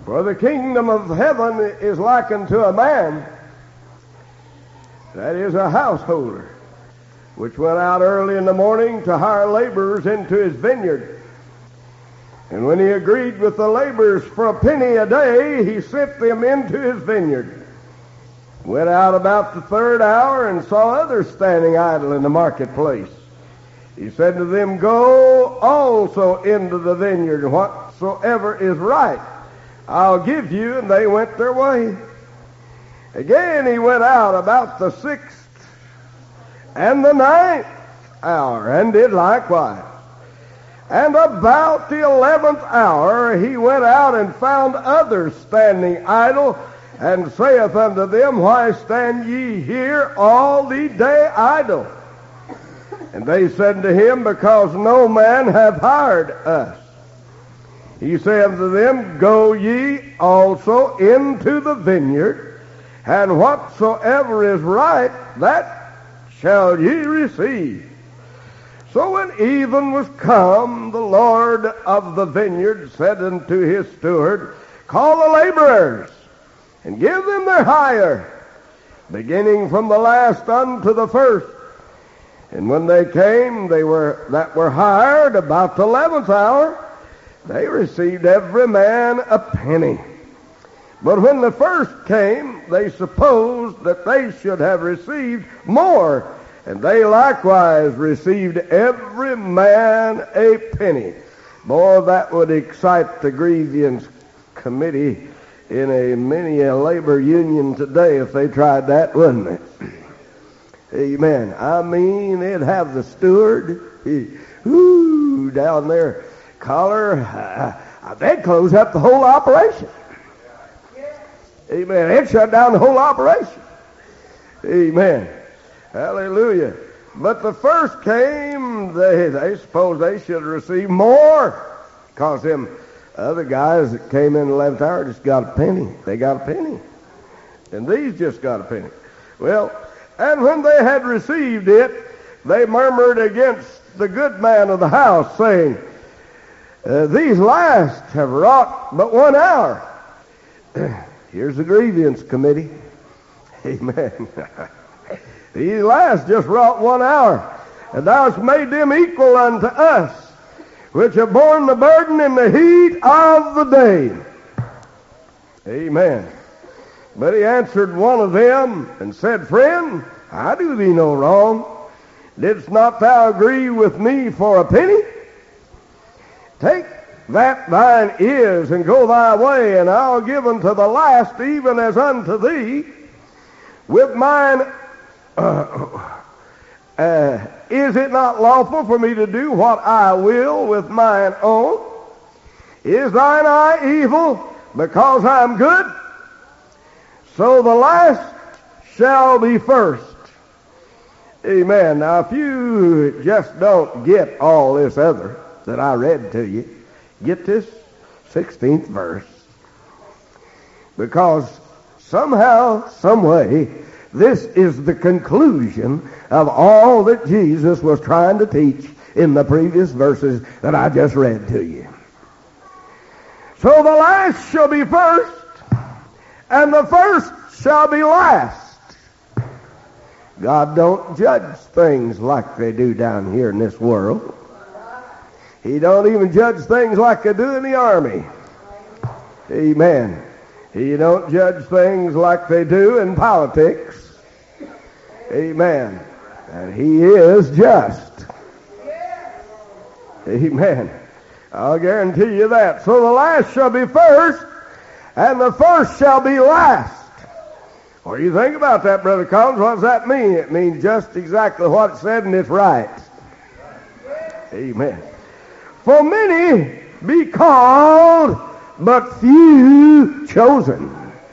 For the kingdom of heaven is likened to a man that is a householder, which went out early in the morning to hire laborers into his vineyard. And when he agreed with the laborers for a penny a day, he sent them into his vineyard. Went out about the third hour and saw others standing idle in the marketplace. He said to them, Go also into the vineyard, and whatsoever is right I'll give you. And they went their way. Again he went out about the 6th and the 9th hour, and did likewise. And about the 11th hour he went out and found others standing idle, and saith unto them, Why stand ye here all the day idle? And they said to him, Because no man hath hired us. He said unto them, Go ye also into the vineyard, and whatsoever is right, that shall ye receive. So when even was come, the Lord of the vineyard said unto his steward, Call the laborers, and give them their hire, beginning from the last unto the first. And when they came, that were hired about the 11th hour, they received every man a penny. But when the first came, they supposed that they should have received more, and they likewise received every man a penny. Boy, that would excite the grievance committee in many a labor union today if they tried that, wouldn't it? Amen. I mean, they'd have the steward down there, collar. They'd close up the whole operation. Amen. They'd shut down the whole operation. Amen. Hallelujah. But the first came, they suppose they should receive more, because them other guys that came in the 11th hour just got a penny. They got a penny. And these just got a penny. Well, and when they had received it, they murmured against the good man of the house, saying, These last have wrought but 1 hour. Here's the grievance committee. Amen. These last just wrought 1 hour, and thou hast made them equal unto us, which have borne the burden in the heat of the day. Amen. But he answered one of them and said, Friend, I do thee no wrong. Didst not thou agree with me for a penny? Take that thine is, and go thy way, and I'll give unto the last even as unto thee. With mine, is it not lawful for me to do what I will with mine own? Is thine eye evil because I'm good? So the last shall be first. Amen. Now, if you just don't get all this other that I read to you, get this 16th verse. Because somehow, some way, this is the conclusion of all that Jesus was trying to teach in the previous verses that I just read to you. So the last shall be first, and the first shall be last. God don't judge things like they do down here in this world. He don't even judge things like they do in the army. Amen. He don't judge things like they do in politics. Amen. And he is just. Amen. I'll guarantee you that. So the last shall be first, and the first shall be last. What do you think about that, Brother Collins? What does that mean? It means just exactly what it said, and it's right. Amen. For many be called, but few chosen.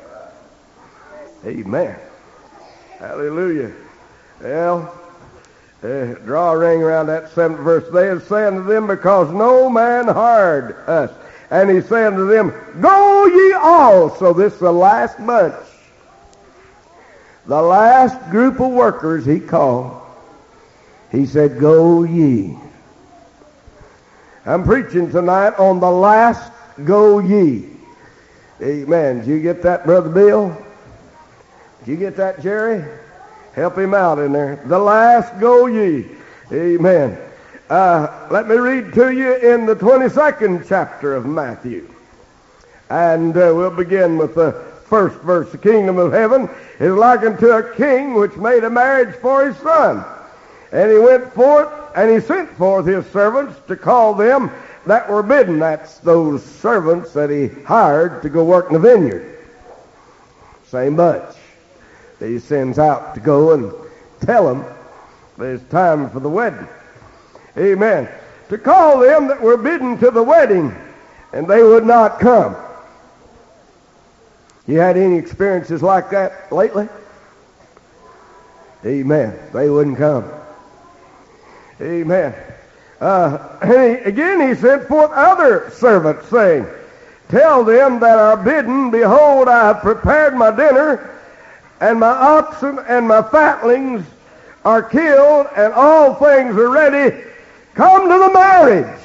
Amen. Hallelujah. Well, draw a ring around that 7th verse. They are saying to them, because no man hired us. And he's saying to them, Go ye all. So this is the last bunch. The last group of workers he called. He said, Go ye. I'm preaching tonight on the last go ye. Amen. Did you get that, Brother Bill? Did you get that, Jerry? Help him out in there. The last go ye. Amen. Let me read to you in the 22nd chapter of Matthew. And we'll begin with the first verse. The kingdom of heaven is like unto a king which made a marriage for his son. And he went forth, and he sent forth his servants to call them that were bidden. That's those servants that he hired to go work in the vineyard. Same bunch. He sends out to go and tell them that it's time for the wedding. Amen. To call them that were bidden to the wedding, and they would not come. You had any experiences like that lately? Amen. They wouldn't come. Amen. Again, he sent forth other servants, saying, tell them that are bidden, behold, I have prepared my dinner, and my oxen and my fatlings are killed, and all things are ready. Come to the marriage.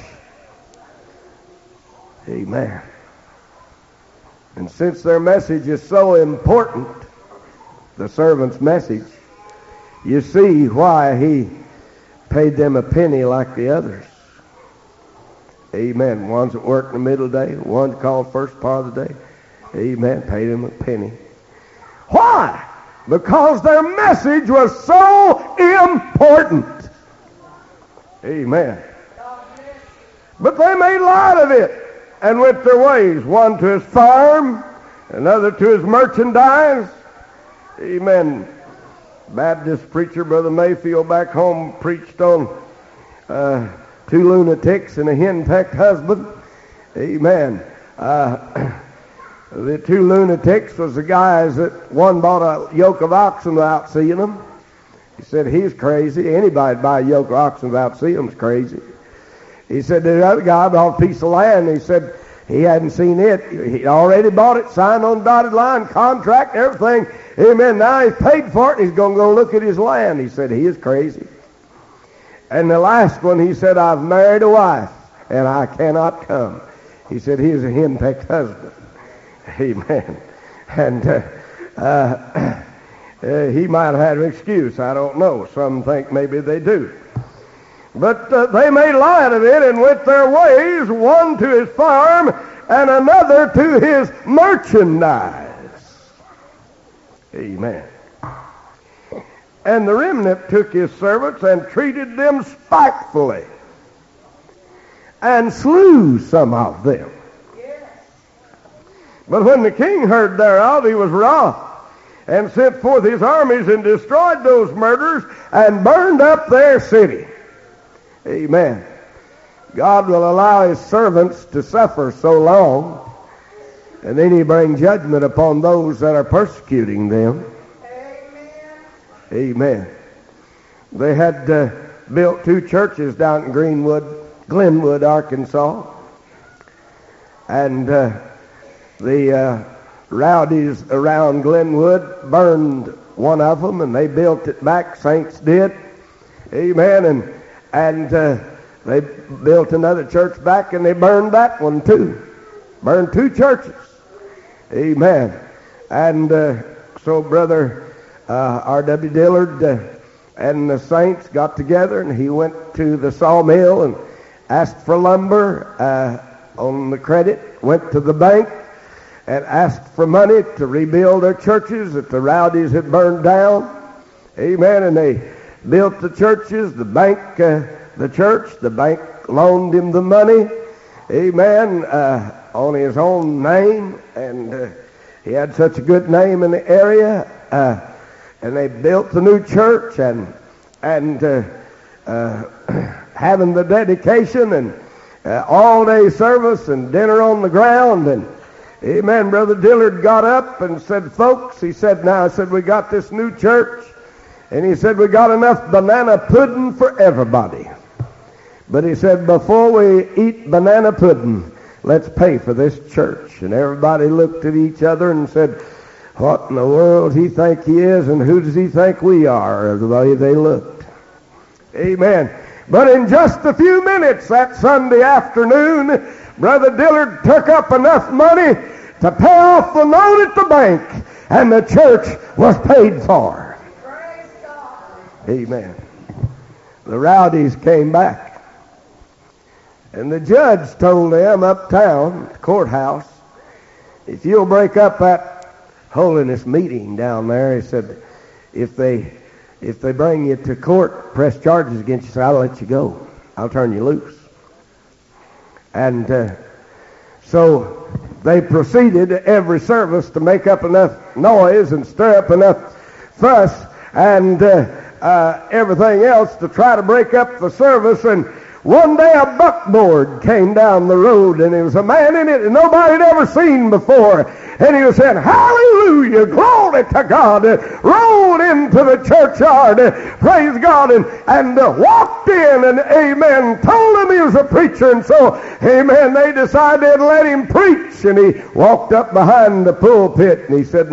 Amen. And since their message is so important, the servant's message, you see why he paid them a penny like the others. Amen. One's at work in the middle of the day, one's called first part of the day. Amen. Paid them a penny. Why? Because their message was so important. Amen. But they made light of it and went their ways, one to his farm, another to his merchandise. Amen. Baptist preacher, Brother Mayfield, back home preached on 2 lunatics and a henpecked husband. Amen. The 2 lunatics was the guys that one bought a yoke of oxen without seeing them. He said, he's crazy. Anybody buy a yoke of oxen without seeing them is crazy. He said, the other guy bought a piece of land. He said he hadn't seen it. He'd already bought it, signed on dotted line, contract, everything. Amen. Now he's paid for it, and he's going to go look at his land. He said, he is crazy. And the last one, he said, I've married a wife, and I cannot come. He said, he's a henpecked husband. Amen. And he might have had an excuse. I don't know. Some think maybe they do. But they made light of it and went their ways, one to his farm and another to his merchandise. Amen. And the remnant took his servants and treated them spitefully and slew some of them. But when the king heard thereof, he was wroth, and sent forth his armies and destroyed those murderers and burned up their city. Amen. God will allow his servants to suffer so long, and then he brings judgment upon those that are persecuting them. Amen. Amen. They had built 2 churches down in Glenwood, Arkansas, and the rowdies around Glenwood burned one of them, and they built it back. Saints did. Amen. And they built another church back, and they burned that one too. Burned 2 churches. Amen. And so Brother R.W. Dillard and the saints got together, and he went to the sawmill and asked for lumber on the credit, went to the bank and asked for money to rebuild their churches that the rowdies had burned down. Amen. And they built the churches. The bank loaned him the money. Amen. On his own name, and he had such a good name in the area. And they built the new church, and having the dedication and all-day service and dinner on the ground. And amen, Brother Dillard got up and said, folks, he said, we got this new church, and he said, we got enough banana pudding for everybody. But he said, before we eat banana pudding, let's pay for this church. And everybody looked at each other and said, what in the world does he think he is, and who does he think we are? The way they looked. Amen. But in just a few minutes that Sunday afternoon, Brother Dillard took up enough money to pay off the note at the bank, and the church was paid for. Amen. The rowdies came back, and the judge told them uptown, the courthouse, if you'll break up that holiness meeting down there, he said, if they bring you to court, press charges against you, so I'll let you go. I'll turn you loose. And so they proceeded every service to make up enough noise and stir up enough fuss and everything else to try to break up the service. And one day a buckboard came down the road, and there was a man in it that nobody had ever seen before. And he was saying, hallelujah, glory to God. Rolled into the churchyard, praise God, and walked in, and amen, told him he was a preacher. And so, amen, they decided to let him preach. And he walked up behind the pulpit, and he said,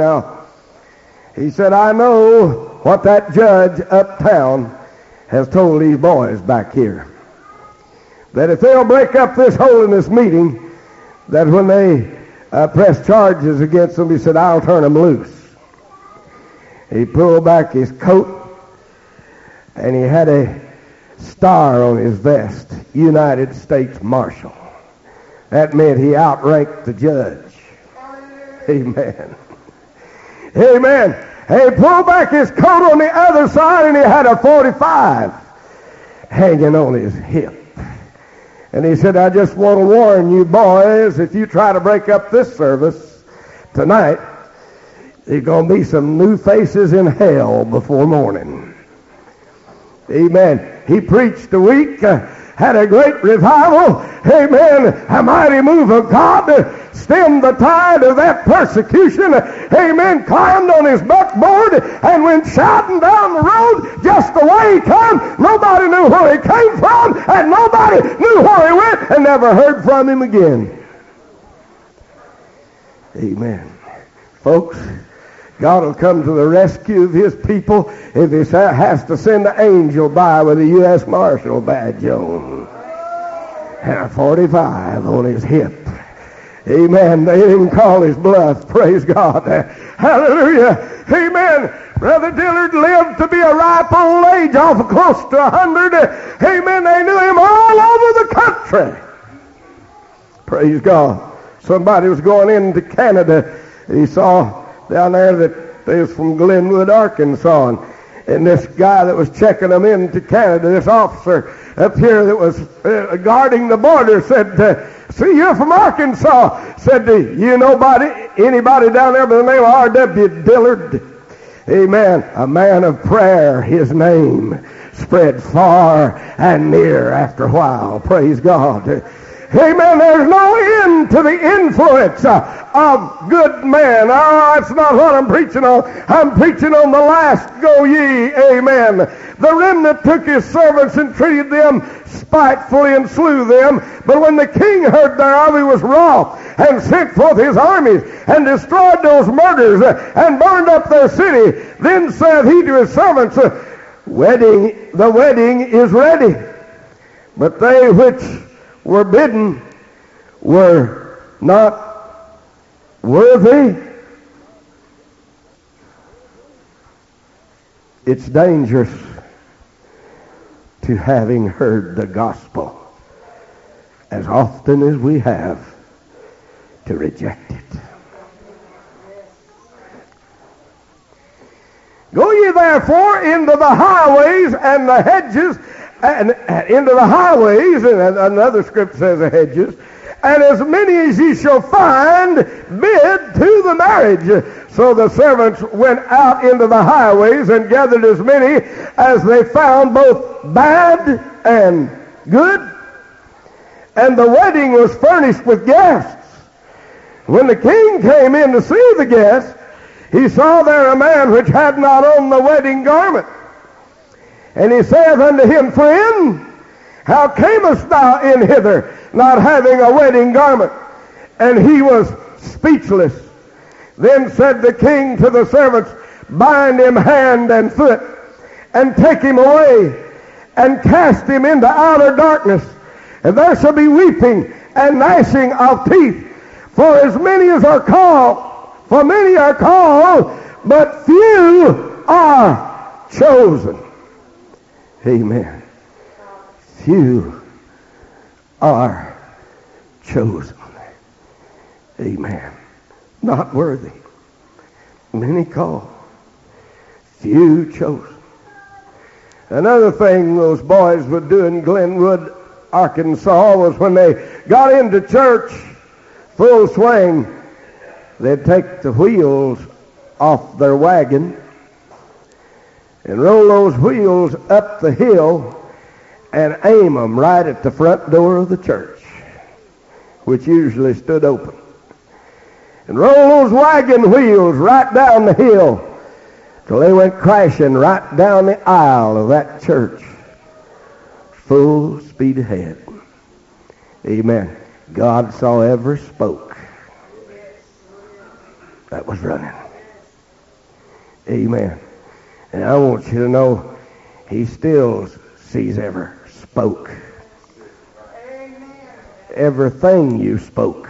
I know what that judge uptown has told these boys back here. That if they'll break up this holiness meeting, that when they press charges against them, he said, I'll turn them loose. He pulled back his coat, and he had a star on his vest, United States Marshal. That meant he outranked the judge. Amen. Amen. He pulled back his coat on the other side, and he had a .45 hanging on his hip. And he said, I just want to warn you boys, if you try to break up this service tonight, there's going to be some new faces in hell before morning. Amen. He preached a week, had a great revival. Amen. A mighty move of God stemmed the tide of that persecution. Amen. Climbed on his buckboard and went shouting down the road just the way he come. Nobody knew where he came from, and nobody knew where he went, and never heard from him again. Amen. Folks, God will come to the rescue of his people if he has to send an angel by with a U.S. Marshal badge on and a .45 on his hip. Amen. They didn't call his bluff. Praise God. Hallelujah. Amen. Brother Dillard lived to be a ripe old age, off of close to 100. Amen. They knew him all over the country. Praise God. Somebody was going into Canada. He saw down there that they was from Glenwood, Arkansas. And this guy that was checking them into Canada, this officer up here that was guarding the border said, see, you're from Arkansas. Said, you know anybody down there by the name of R.W. Dillard? Amen. A man of prayer, his name spread far and near after a while. Praise God. Amen. There's no end to the influence of good men. Oh, that's not what I'm preaching on. I'm preaching on the last go ye. Amen. The remnant took his servants and treated them spitefully and slew them. But when the king heard thereof, he was wroth and sent forth his armies and destroyed those murders and burned up their city. Then said he to his servants, the wedding is ready, but they which were bidden were not worthy. It's dangerous to, having heard the gospel as often as we have, to reject it. Go ye therefore into the highways and the hedges, and into the highways, and another script says the hedges, and as many as ye shall find, bid to the marriage. So the servants went out into the highways and gathered as many as they found, both bad and good. And the wedding was furnished with guests. When the king came in to see the guests, he saw there a man which had not on the wedding garment. And he saith unto him, Friend, how camest thou in hither, not having a wedding garment? And he was speechless. Then said the king to the servants, Bind him hand and foot, and take him away, and cast him into outer darkness. And there shall be weeping and gnashing of teeth. For as many as are called, for many are called, but few are chosen. Amen. Few are chosen. Amen. Not worthy. Many called, few chosen. Another thing those boys would do in Glenwood, Arkansas, was when they got into church, full swing, they'd take the wheels off their wagon and roll those wheels up the hill and aim them right at the front door of the church, which usually stood open. And roll those wagon wheels right down the hill till they went crashing right down the aisle of that church, full speed ahead. Amen. God saw every spoke that was running. Amen. And I want you to know he still sees every spoke. Everything you spoke.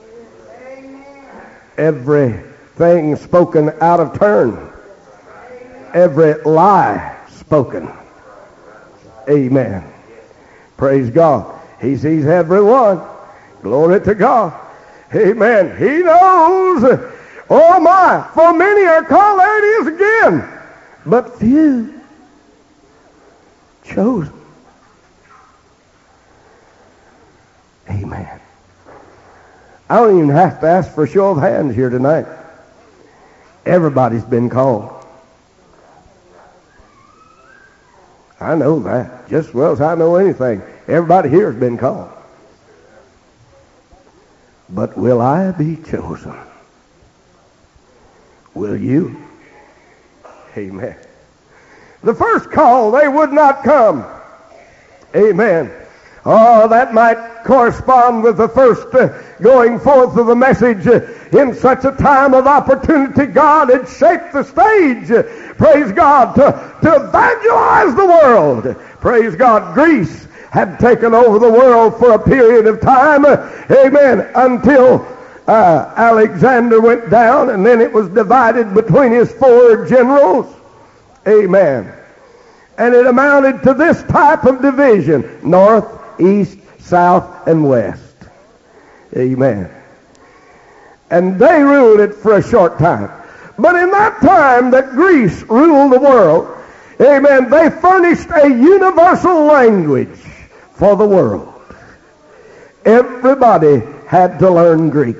Everything spoken out of turn. Every lie spoken. Amen. Praise God. He sees every one. Glory to God. Amen. He knows. Oh my, for many are called, there it is again, but few chosen. Amen. I don't even have to ask for a show of hands here tonight. Everybody's been called. I know that just as well as I know anything. Everybody here has been called. But will I be chosen? Will you? Amen. The first call, they would not come. Amen. Oh, that might correspond with the first going forth of the message. In such a time of opportunity, God had shaped the stage, praise God, to evangelize the world. Praise God. Greece had taken over the world for a period of time, amen, until Alexander went down, and then it was divided between his 4 generals. Amen. And it amounted to this type of division: north, east, south, and west. Amen. And they ruled it for a short time. But in that time that Greece ruled the world, amen, they furnished a universal language for the world. Everybody had to learn Greek.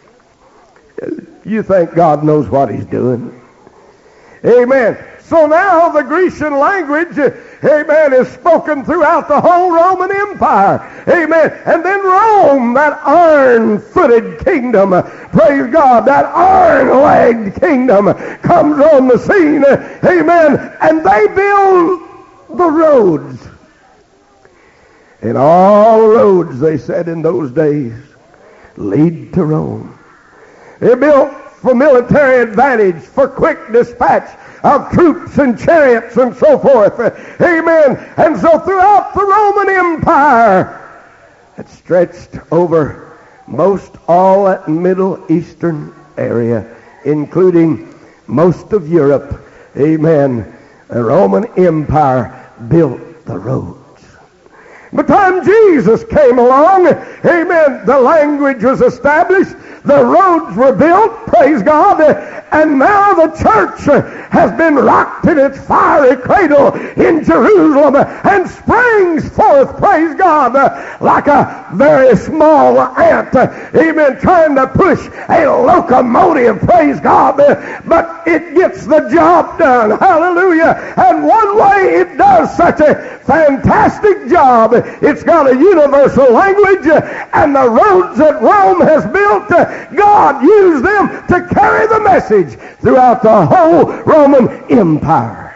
You think God knows what he's doing? Amen. So now the Grecian language, amen, is spoken throughout the whole Roman Empire. Amen. And then Rome, that iron-footed kingdom, praise God, that iron-legged kingdom comes on the scene. Amen. And they build the roads. And all roads, they said in those days, lead to Rome. They built for military advantage, for quick dispatch of troops and chariots and so forth. Amen. And so throughout the Roman Empire, it stretched over most all that Middle Eastern area, including most of Europe. Amen. The Roman Empire built the roads. By the time Jesus came along, amen, the language was established, the roads were built, praise God, and now the church has been rocked in its fiery cradle in Jerusalem and springs forth, praise God, like a very small ant, amen, trying to push a locomotive, praise God, but it gets the job done, hallelujah. And one way it does such a fantastic job, it's got a universal language, and the roads that Rome has built, God used them to carry the message throughout the whole Roman Empire.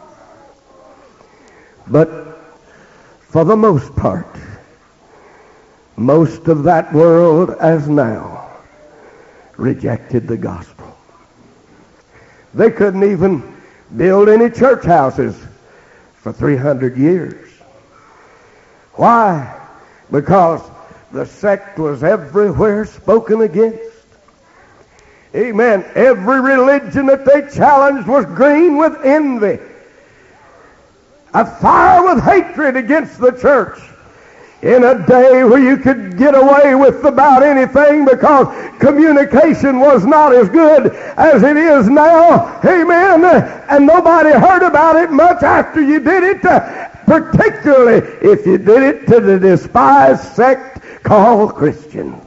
But for the most part, most of that world as now rejected the gospel. They couldn't even build any church houses for 300 years. Why? Because The sect was everywhere spoken against. Amen. Every religion that they challenged was green with envy, afire with hatred against the church. In a day where you could get away with about anything because communication was not as good as it is now. Amen. And nobody heard about it much after you did it, particularly if you did it to the despised sect called Christians.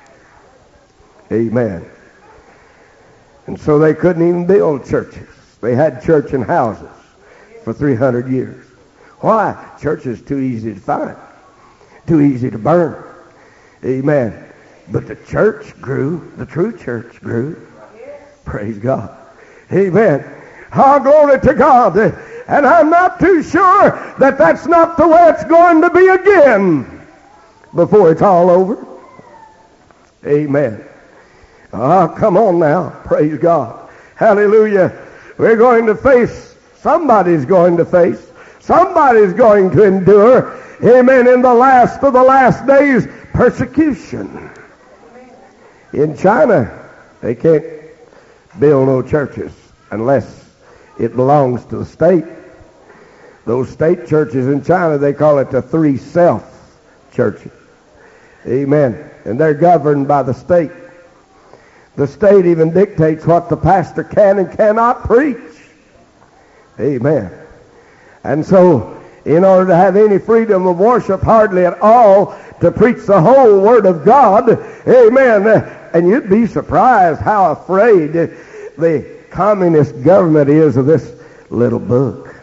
Amen. And so they couldn't even build churches. They had church in houses for 300 years. Why? Church is too easy to find. Too easy to burn. Amen. But the church grew. The true church grew. Praise God. Amen. Oh, glory to God. And I'm not too sure that that's not the way it's going to be again before it's all over. Amen. Oh, come on now. Praise God. Hallelujah. We're going to face, somebody's going to face, somebody's going to endure, amen, in the last of the last days, persecution. In China, they can't build no churches unless it belongs to the state. Those state churches in China, they call it the three self churches. Amen. And they're governed by the state. The state even dictates what the pastor can and cannot preach. Amen. And so, in order to have any freedom of worship, hardly at all, to preach the whole Word of God, amen, and you'd be surprised how afraid the communist government is of this little book.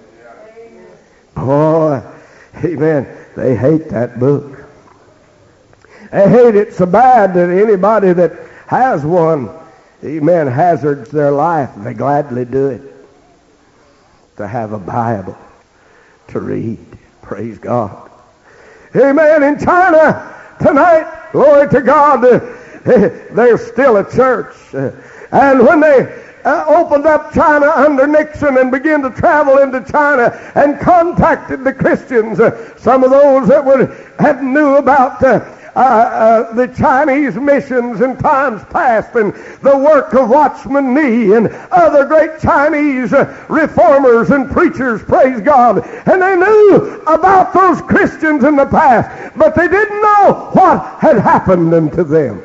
Boy, amen, they hate that book. They hate it so bad that anybody that has one, amen, hazards their life. They gladly do it to have a Bible to read. Praise God. Amen. In China tonight, glory to God, there's still a church. And when they opened up China under Nixon and began to travel into China and contacted the Christians, some of those that had knew about the Chinese missions in times past and the work of Watchman Nee and other great Chinese reformers and preachers, praise God. And they knew about those Christians in the past, but they didn't know what had happened unto them.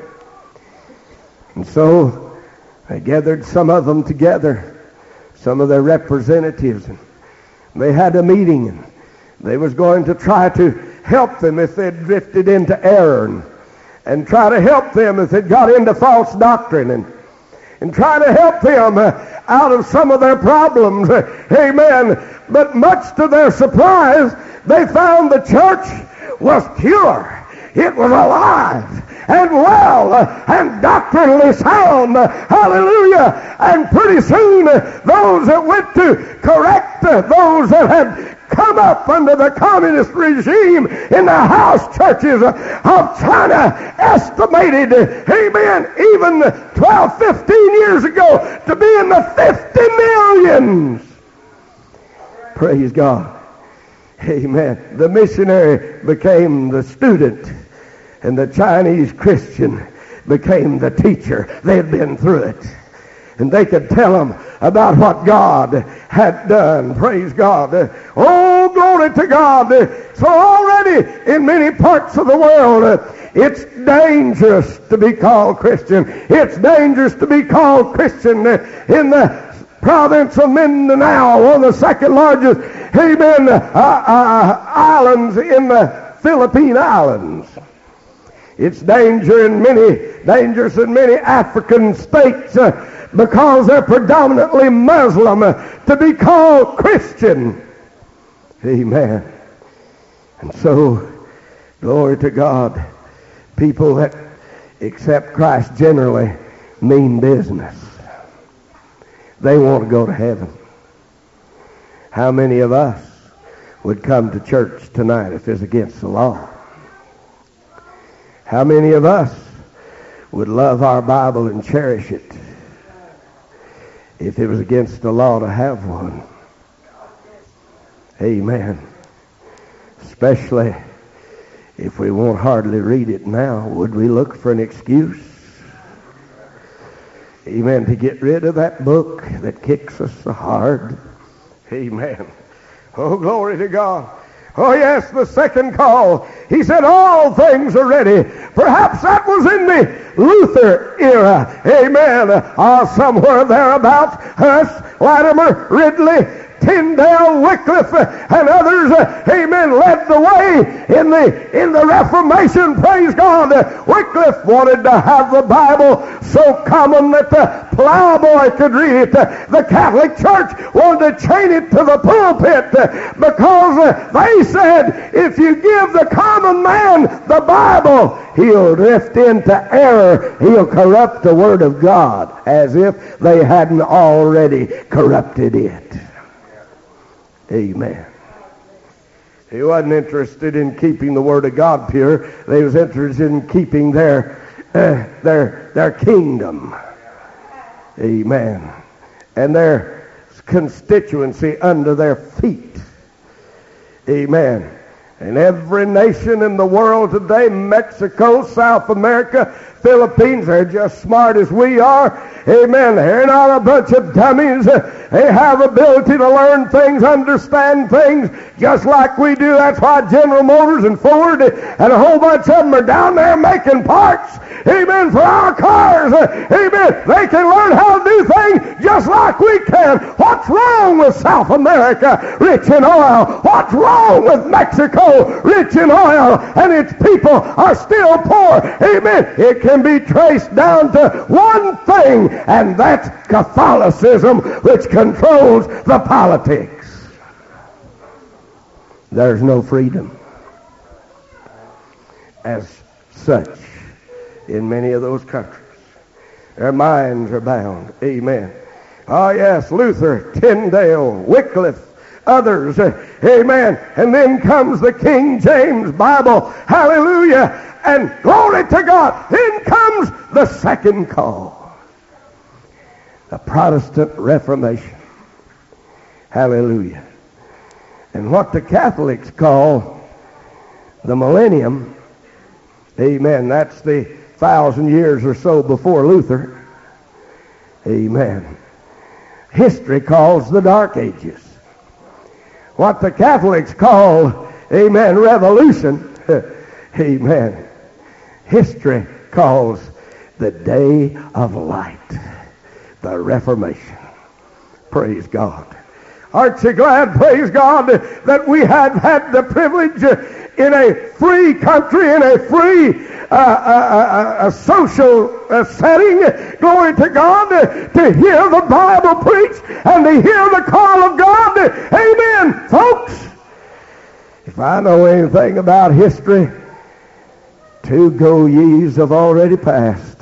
And so they gathered some of them together, some of their representatives, and they had a meeting, and they was going to try to help them if they'd drifted into error, and try to help them if they'd got into false doctrine, and try to help them out of some of their problems. Amen. But much to their surprise, they found the church was pure. It was alive and well and doctrinally sound. Hallelujah. And pretty soon, those that went to correct those that had come up under the communist regime in the house churches of China estimated, amen, even 12, 15 years ago to be in the 50 millions. Praise God. Amen. The missionary became the student, and the Chinese Christian became the teacher. They had been through it, and they could tell them about what God had done. Praise God. Oh, glory to God. So already in many parts of the world, it's dangerous to be called Christian. It's dangerous to be called Christian in the province of Mindanao, one of the second largest, amen, islands in the Philippine Islands. It's dangerous in many African states because they're predominantly Muslim to be called Christian. Amen. And so, glory to God, people that accept Christ generally mean business. They want to go to heaven. How many of us would come to church tonight if it's against the law? How many of us would love our Bible and cherish it if it was against the law to have one? Amen. Especially If we won't hardly read it now, would we look for an excuse? Amen. To get rid of that book that kicks us so hard. Amen. Oh, glory to God. Oh, yes, the second call. He said, all things are ready. Perhaps that was in the Luther era. Amen. Somewhere thereabouts, Huss, Latimer, Ridley, Tyndale, Wycliffe, and others, amen, led the way in the Reformation. Praise God. Wycliffe wanted to have the Bible so common that the plowboy could read it. The Catholic Church wanted to chain it to the pulpit because they said, if you give the common man the Bible, he'll drift into error. He'll corrupt the Word of God, as if they hadn't already corrupted it. Amen. He wasn't interested in keeping the Word of God pure. They was interested in keeping their kingdom. Amen. And their constituency under their feet. Amen. And every nation in the world today, Mexico, South America, Philippines, they're just smart as we are. Amen. They're not a bunch of dummies. They have ability to learn things, understand things, just like we do. That's why General Motors and Ford and a whole bunch of them are down there making parts. Amen. For our cars. Amen. They can learn how to do things just like we can. What's wrong with South America, rich in oil? What's wrong with Mexico, rich in oil, and its people are still poor? Amen. It can be traced down to one thing, and that's Catholicism, which controls the politics. There's no freedom as such in many of those countries. Their minds are bound. Amen. Oh yes, Luther, Tyndale, Wycliffe, others. Amen. And then comes the King James Bible. Hallelujah. And glory to God. Then comes the second call. The Protestant Reformation. Hallelujah. And what the Catholics call the millennium, amen, that's the 1,000 years or so before Luther. Amen. History calls the Dark Ages. What the Catholics call, amen, revolution, amen, history calls the day of light, the Reformation. Praise God. Aren't you glad, praise God, that we have had the privilege in a free country, in a free social setting, glory to God, to hear the Bible preached and to hear the call of God. Amen, folks. If I know anything about history, 2 go-yees have already passed.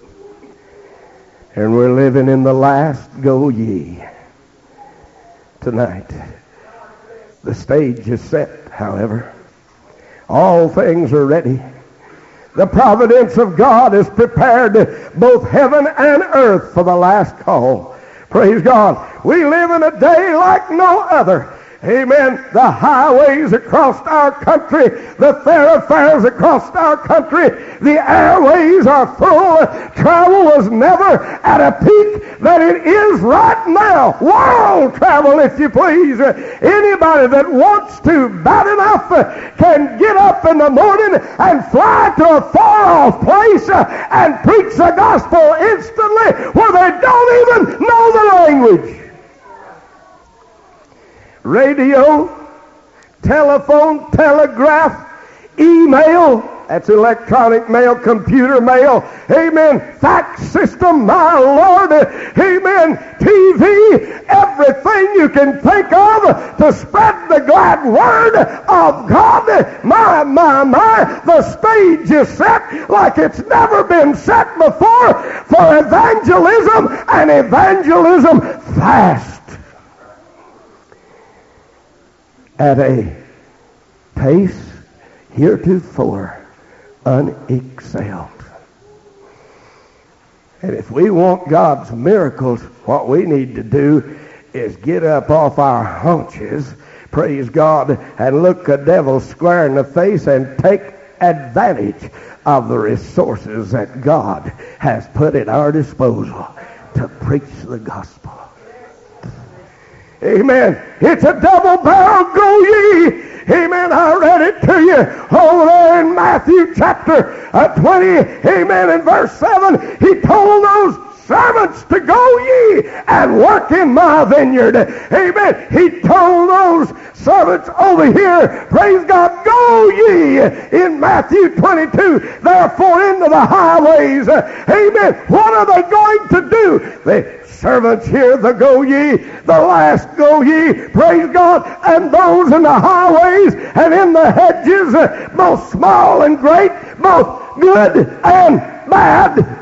And we're living in the last go-ye tonight. The stage is set, however. All things are ready. The providence of God has prepared both heaven and earth for the last call. Praise God. We live in a day like no other. Amen. The highways across our country, the thoroughfares across our country, the airways are full. Travel was never at a peak that it is right now. World travel, if you please. Anybody that wants to bad enough can get up in the morning and fly to a far-off place and preach the gospel instantly where they don't even know the language. Radio, telephone, telegraph, email, that's electronic mail, computer mail, amen, fax system, my Lord, amen, TV, everything you can think of to spread the glad word of God. My, the stage is set like it's never been set before for evangelism, and evangelism fast. At a pace heretofore unexcelled. And if we want God's miracles, what we need to do is get up off our haunches, praise God, and look the devil square in the face and take advantage of the resources that God has put at our disposal to preach the gospel. Amen. It's a double-barreled go ye. Amen. I read it to you over there in Matthew chapter 20. Amen. In verse 7, he told those servants to go ye and work in my vineyard. Amen. He told those servants over here, praise God, go ye in Matthew 22, therefore into the highways. Amen. What are they going to do? The servants here, the go ye, the last go ye, praise God, and those in the highways and in the hedges, both small and great, both good and bad.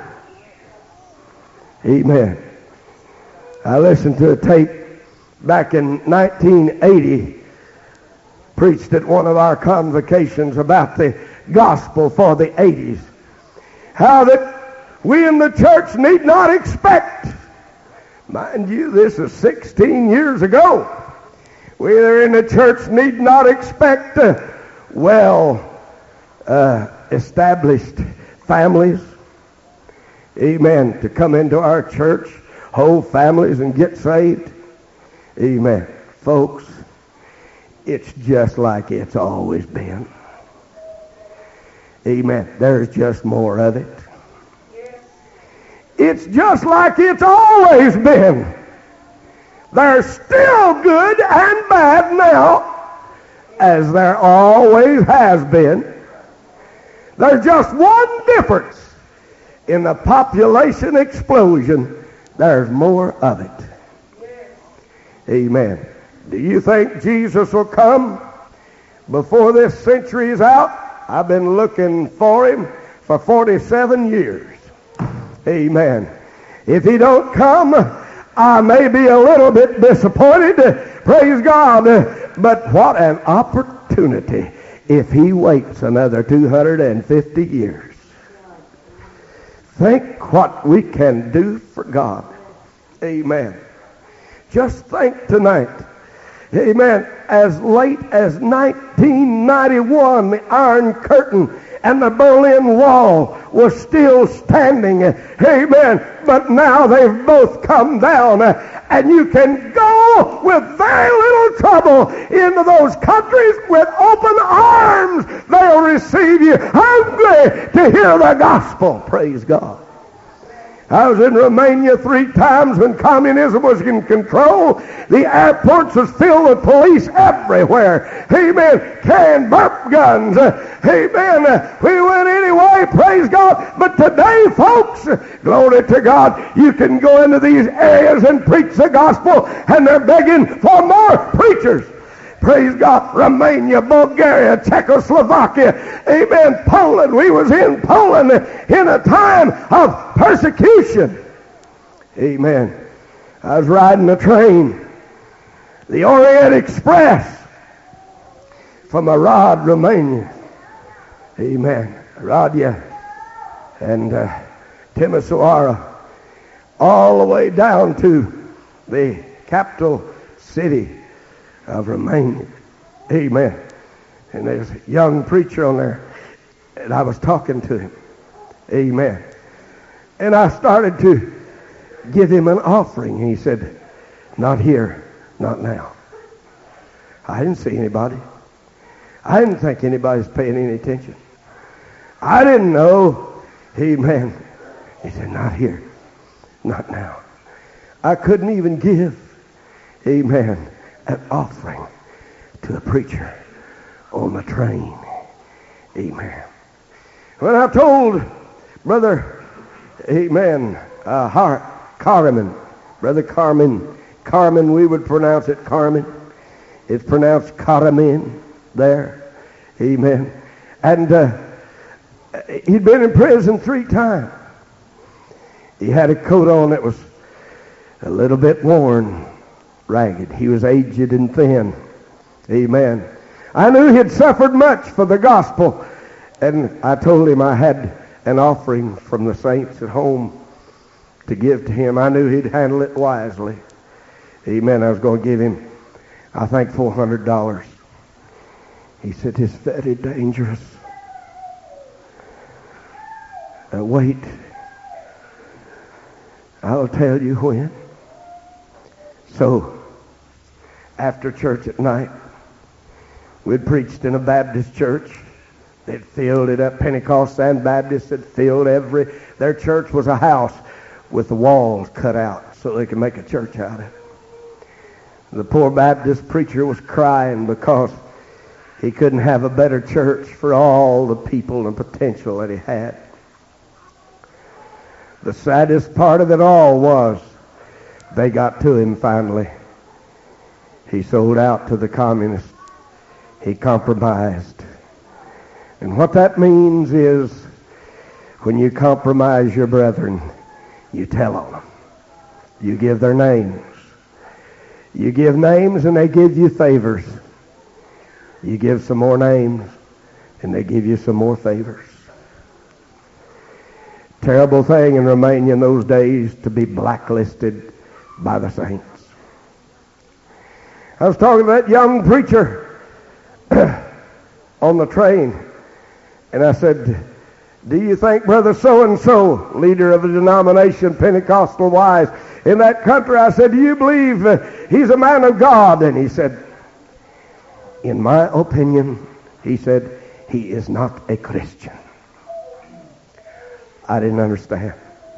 Amen. I listened to a tape back in 1980, preached at one of our convocations about the gospel for the 80s. How that we in the church need not expect, mind you, this is 16 years ago, we in the church need not expect established families, amen, to come into our church, whole families, and get saved. Amen. Folks, it's just like it's always been. Amen. There's just more of it. It's just like it's always been. There's still good and bad now, as there always has been. There's just one difference. In the population explosion, there's more of it. Amen. Do you think Jesus will come before this century is out? I've been looking for him for 47 years. Amen. If he don't come, I may be a little bit disappointed. Praise God. But what an opportunity if he waits another 250 years. Think what we can do for God. Amen. Just think tonight. Amen. As late as 1991, the Iron Curtain and the Berlin Wall was still standing. Amen. But now they've both come down. And you can go with very little trouble into those countries with open arms. They'll receive you hungry to hear the gospel. Praise God. I was in Romania 3 times when communism was in control. The airports was filled with police everywhere. Amen. Carrying burp guns. Amen. We went anyway, praise God. But today, folks, glory to God, you can go into these areas and preach the gospel, and they're begging for more preachers. Praise God. Romania, Bulgaria, Czechoslovakia, amen, Poland. We was in Poland in a time of persecution. Amen. I was riding a train, the Orient Express, from Arad, Romania. Amen. Radia and Timisoara, all the way down to the capital city of Romania. Amen. And there's a young preacher on there, and I was talking to him. Amen. And I started to give him an offering. He said, not here, not now. I didn't see anybody. I didn't think anybody's paying any attention. I didn't know. Amen. He said, not here, not now. I couldn't even give, amen, an offering to a preacher on the train. Amen. When I told Brother, amen, Carmen, Brother Carmen, we would pronounce it Carmen. It's pronounced Carmen there. Amen. And he'd been in prison 3 times. He had a coat on that was a little bit worn, ragged. He was aged and thin. Amen. I knew he'd suffered much for the gospel, and I told him I had an offering from the saints at home to give to him. I knew he'd handle it wisely. Amen. I was going to give him, I think, $400. He said, it's very dangerous. Wait. I'll tell you when. So, after church at night, we'd preached in a Baptist church. They'd filled it up. Pentecost and Baptist had filled their church was a house with the walls cut out so they could make a church out of it. The poor Baptist preacher was crying because he couldn't have a better church for all the people and potential that he had. The saddest part of it all was they got to him finally. He sold out to the communists. He compromised. And what that means is when you compromise your brethren, you tell on them. You give their names. You give names and they give you favors. You give some more names and they give you some more favors. Terrible thing in Romania in those days to be blacklisted by the saints. I was talking to that young preacher on the train, and I said, do you think Brother so-and-so, leader of a denomination, Pentecostal wise, in that country, I said, do you believe he's a man of God? And he said, in my opinion, he said, he is not a Christian. I didn't understand.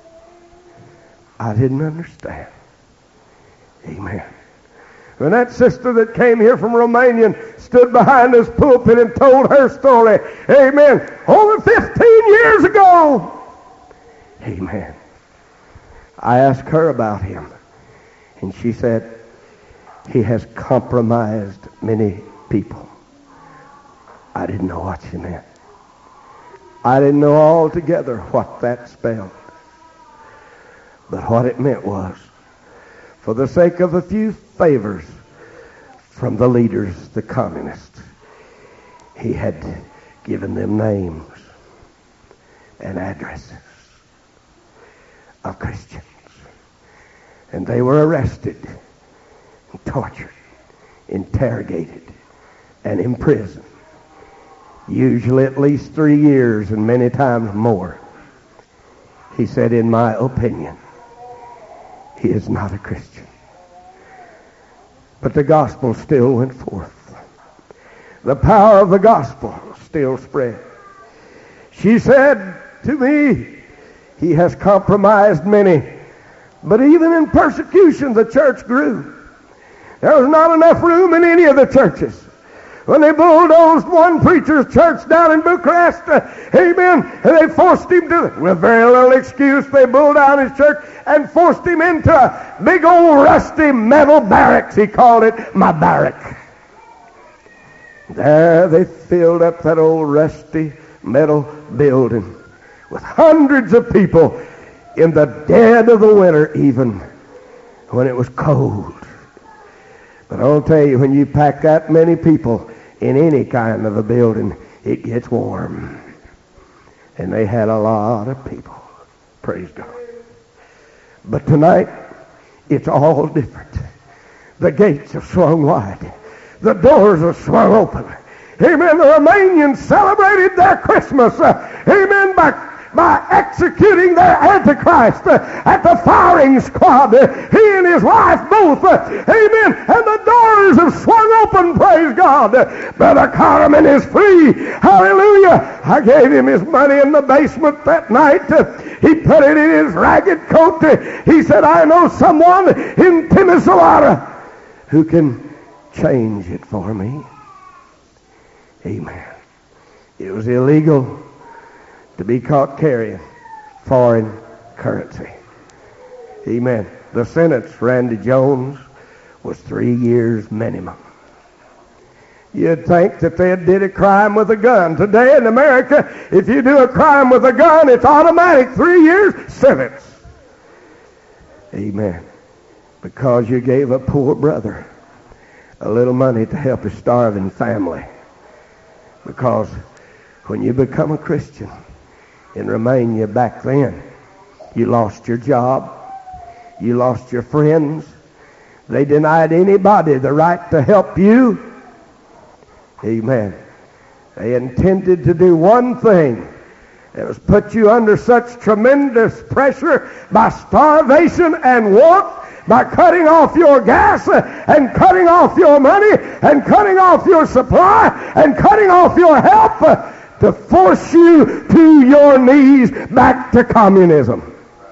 I didn't understand. Amen. When that sister that came here from Romania stood behind his pulpit and told her story, amen, over 15 years ago, amen, I asked her about him, and she said, he has compromised many people. I didn't know what she meant. I didn't know altogether what that spelled. But what it meant was, for the sake of a few favors from the leaders, the communists, he had given them names and addresses of Christians. And they were arrested, and tortured, interrogated, and imprisoned. Usually at least 3 years and many times more. He said, in my opinion, he is not a Christian. But the gospel still went forth. The power of the gospel still spread. She said to me, he has compromised many. But even in persecution, the church grew. There was not enough room in any of the churches. When they bulldozed one preacher's church down in Bucharest, amen, and they forced him to, with very little excuse, they bulldozed his church and forced him into a big old rusty metal barracks. He called it my barrack. There they filled up that old rusty metal building with hundreds of people in the dead of the winter, even when it was cold. But I'll tell you, when you pack that many people in any kind of a building, it gets warm. And they had a lot of people. Praise God. But tonight, it's all different. The gates have swung wide. The doors are swung open. Amen. The Romanians celebrated their Christmas. Amen. By executing their Antichrist at the firing squad. He and his wife both. Amen. And the doors have swung open, praise God. Brother Carmen is free. Hallelujah. I gave him his money in the basement that night. He put it in his ragged coat. He said, I know someone in Timisoara who can change it for me. Amen. It was illegal to be caught carrying foreign currency. Amen. The sentence for Randy Jones was 3 years minimum. You'd think that they did a crime with a gun. Today in America, if you do a crime with a gun, it's automatic 3 years sentence. Amen. Because you gave a poor brother a little money to help his starving family. Because when you become a Christian, in Romania back then, you lost your job, you lost your friends. They denied anybody the right to help you. Amen. They intended to do one thing, It has put you under such tremendous pressure by starvation and want, by cutting off your gas and cutting off your money and cutting off your supply and cutting off your help to force you to your knees back to communism.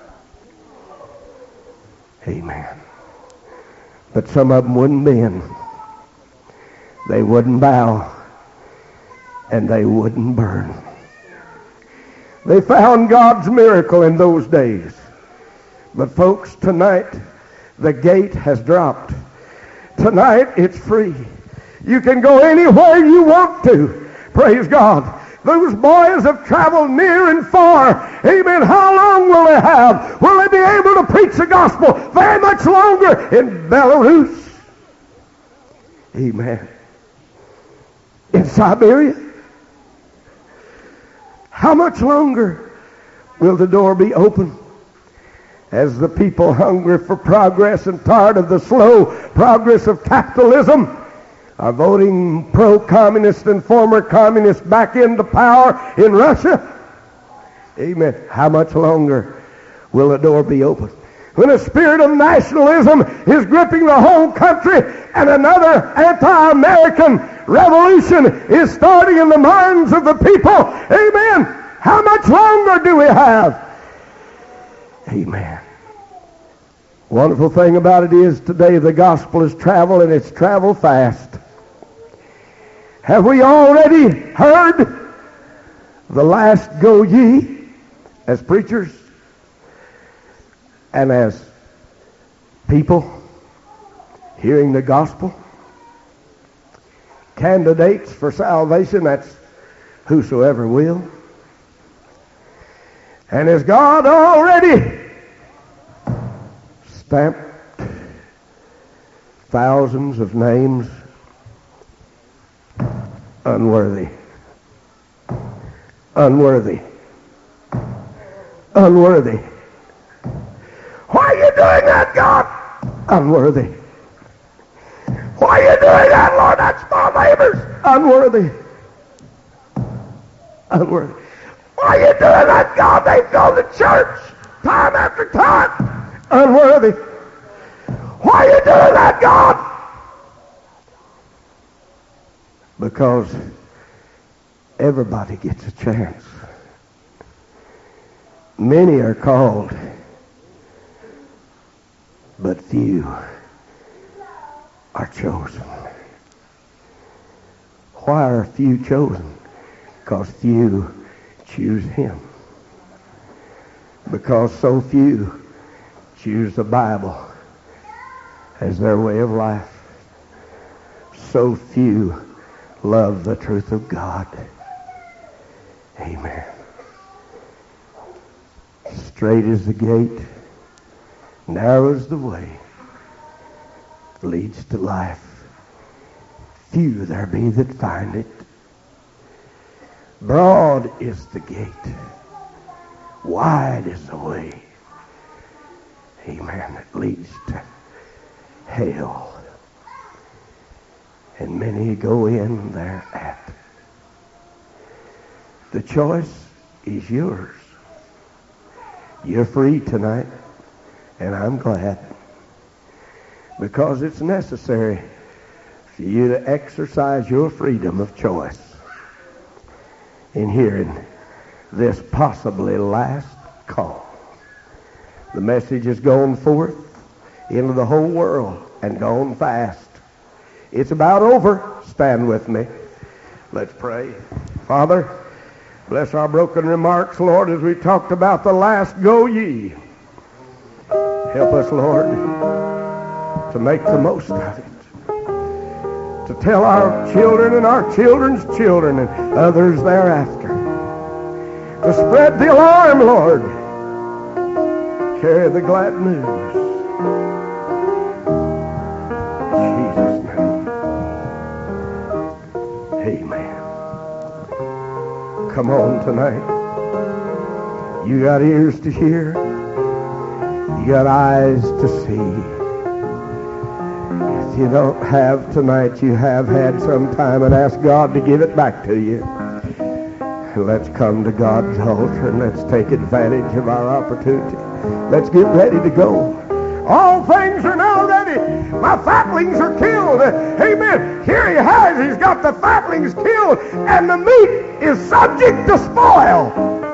Amen. But some of them wouldn't bend. They wouldn't bow. And they wouldn't burn. They found God's miracle in those days. But folks, tonight, the gate has dropped. Tonight, it's free. You can go anywhere you want to. Praise God. Those boys have traveled near and far. Amen. How long will they have? Will they be able to preach the gospel very much longer in Belarus? Amen. In Siberia? How much longer will the door be open as the people hungry for progress and tired of the slow progress of capitalism are voting pro-communist and former communists back into power in Russia? Amen. How much longer will the door be open? When a spirit of nationalism is gripping the whole country and another anti-American revolution is starting in the minds of the people. Amen. How much longer do we have? Amen. Wonderful thing about it is today the gospel is travel, and it's travel fast. Have we already heard the last go ye as preachers and as people hearing the gospel? Candidates for salvation, that's whosoever will. And has God already stamped thousands of names unworthy, unworthy, unworthy? Why are you doing that, God? Unworthy. Why are you doing that, Lord? That's my neighbors. Unworthy. Unworthy. Why are you doing that, God? They go to church time after time. Unworthy. Why are you doing that, God? Because everybody gets a chance. Many are called, but few are chosen. Why are few chosen? Because few choose Him. Because so few choose the Bible as their way of life. So few love the truth of God. Amen. Straight is the gate, narrow is the way, leads to life. Few there be that find it. Broad is the gate, wide is the way, amen, that leads to hell. And many go in thereat. The choice is yours. You're free tonight, and I'm glad, because it's necessary for you to exercise your freedom of choice in hearing this possibly last call. The message has gone forth into the whole world and gone fast. It's about over. Stand with me. Let's pray. Father, bless our broken remarks, Lord, as we talked about the last go ye. Help us, Lord, to make the most of it. To tell our children and our children's children and others thereafter. To spread the alarm, Lord. Carry the glad news. In Jesus' name. Amen. Come on tonight. You got ears to hear. You got eyes to see. If you don't have tonight, you have had some time, and ask God to give it back to you. Let's come to God's altar and let's take advantage of our opportunity. Let's get ready to go. All things are now ready. My fatlings are killed. Amen. Here he has. He's got the fatlings killed, and the meat is subject to spoil.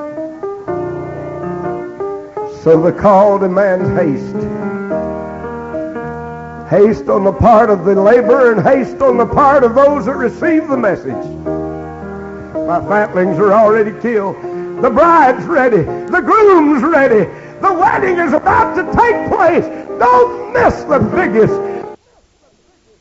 So the call demands haste. Haste on the part of the laborer and haste on the part of those that receive the message. My fatlings are already killed. The bride's ready. The groom's ready. The wedding is about to take place. Don't miss the biggest